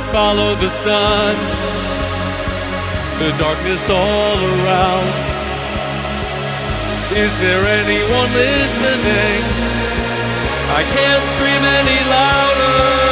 Follow the sun, the darkness all around. Is there anyone listening? I can't scream any louder.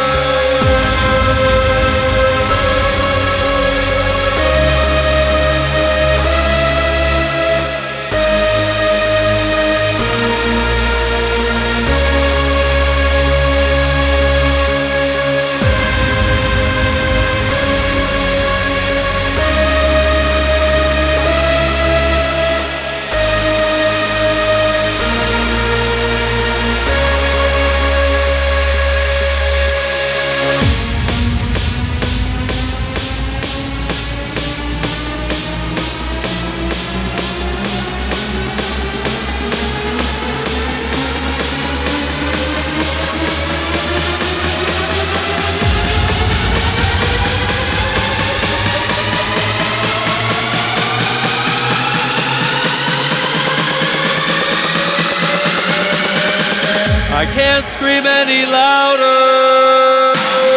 I can't scream any louder.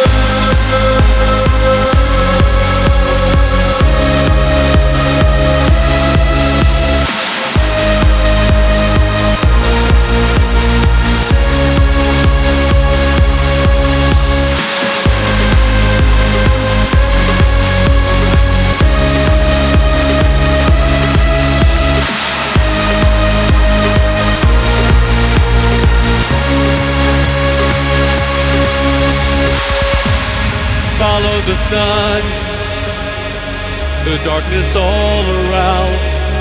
Follow the sun, the darkness all around.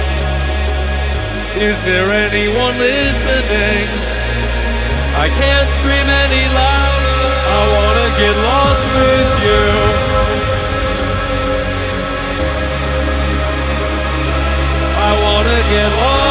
Is there anyone listening? I can't scream any louder. I wanna get lost with you. I wanna get lost.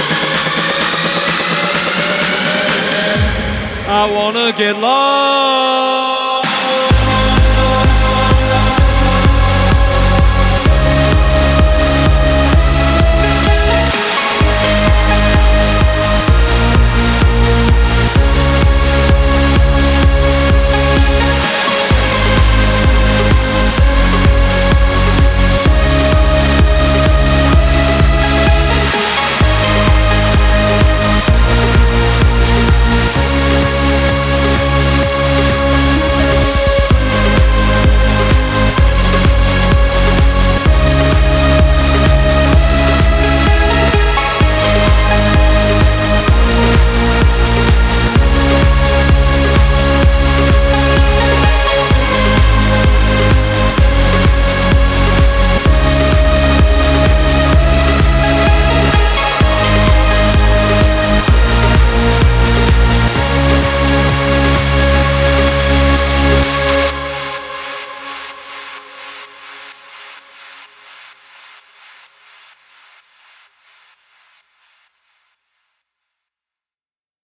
I wanna get lost.